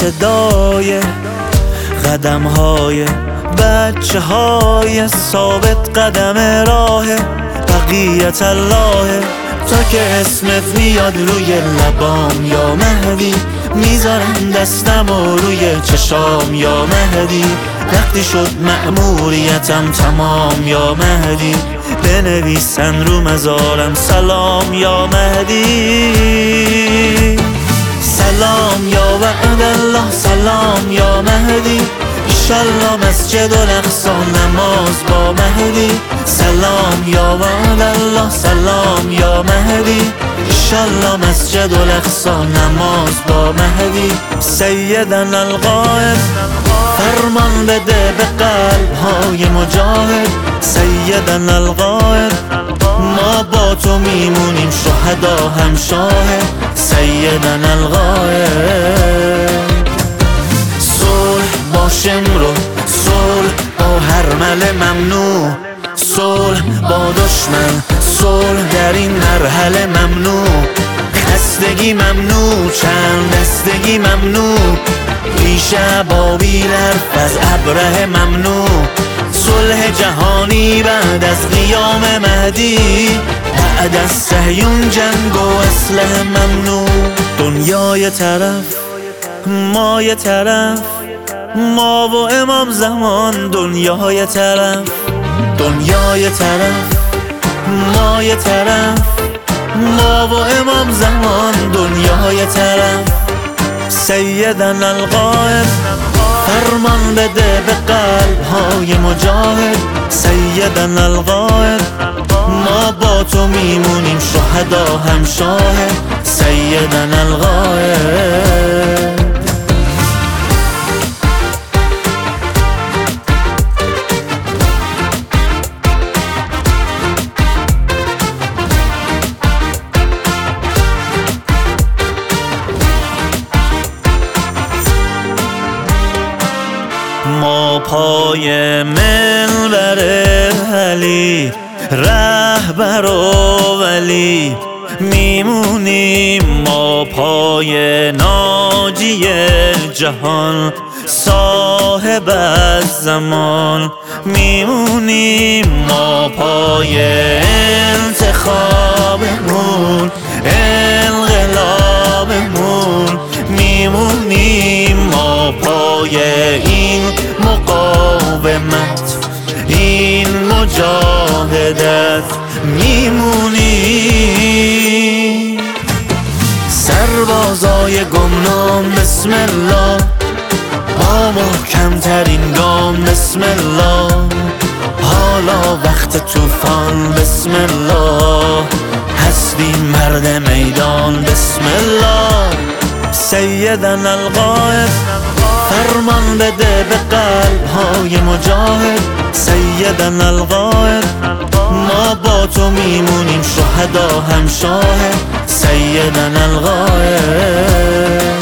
صدای قدم های بچه های ثابت قدم راه بقیت الله. تا که اسمت میاد روی لبام یا مهدی، میذارم دستم و روی چشام یا مهدی. وقتی شد مأموریتم تمام یا مهدی، بنویسن رو مزارم سلام یا مهدی. سلام یا وعد الله سلام یا مهدی، ایشالله مسجد الاقصی نماز با مهدی. سلام یا وعد الله سلام یا مهدی، ایشالله مسجد الاقصی نماز با مهدی. سیدنا القائد فرمان بده به قلب های مجاهد. سیدنا القائد ما با تو میمونیم شهدا هم شاهد. سیدنا القائد صلح با شمرو صلح با هرمل ممنوع، صلح با دشمن صلح در این مرحله ممنوع. خستگی ممنوع چند دستگی ممنوع، پیش ابابیل حرف از ابره ممنوع. صلح جهانی بعد از قیام مهدی، بعد از صهیون جنگ و اسلحه ممنوع. دنیا یه طرف ما یه طرف، ما و امام زمان. دنیا یه طرف دنیا یه طرف، ما یه طرف، ما و امام زمان. دنیا یه طرف. سیدنا القائد فرمان بده به قلب های مجاهد. سیدنا القائد ما با تو میمونیم شهدا هم شاهد. سیدنا القائد ما پای منبر علی رهبر و ولی میمونیم. ما پای ناجی جهان صاحب الزمان میمونیم. ما پای انتخابمون انقلابمون میمونیم. ما پای این مقاومت این مجاهدت میمونیم. سربازای گمنام بسم الله، با محکمترین گام بسم الله. حالا وقت طوفان بسم الله، هستیم مرد میدان بسم الله. سیدنا القائد فرمان بده به قلب های مجاهد. سیدنا القائد ما با تو میمونیم شهدا هم شاهد. سیدنا القائد